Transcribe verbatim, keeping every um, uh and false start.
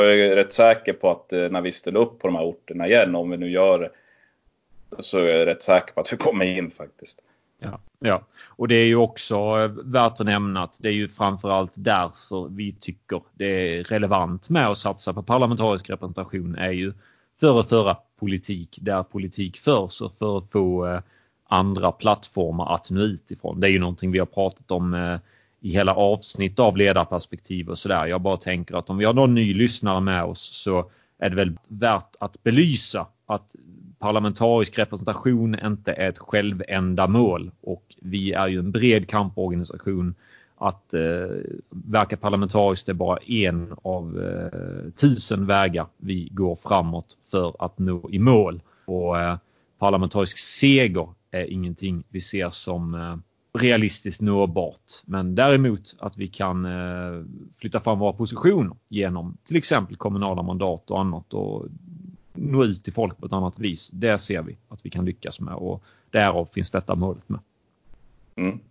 Jag är rätt säker på att när vi ställer upp på de här orterna igen, om vi nu gör det, så är jag rätt säker på att vi kommer in faktiskt. Ja, ja, och det är ju också värt att nämna att det är ju framförallt därför vi tycker det är relevant med att satsa på parlamentarisk representation, är ju för att föra politik där politik förs och för att få eh, andra plattformar att nå ut ifrån. Det är ju någonting vi har pratat om eh, i hela avsnitt av ledarperspektiv och sådär. Jag bara tänker att om vi har någon ny lyssnare med oss, så är det väl värt att belysa att parlamentarisk representation inte är ett självändamål, och vi är ju en bred kamporganisation. Att eh, verka parlamentariskt är bara en av eh, tusen vägar vi går framåt för att nå i mål. Och eh, parlamentarisk seger är ingenting vi ser som eh, realistiskt nåbart. Men däremot att vi kan eh, flytta fram våra positioner genom till exempel kommunala mandat och annat och nå ut till folk på ett annat vis. Det ser vi att vi kan lyckas med, och därav finns detta målet med. Mm.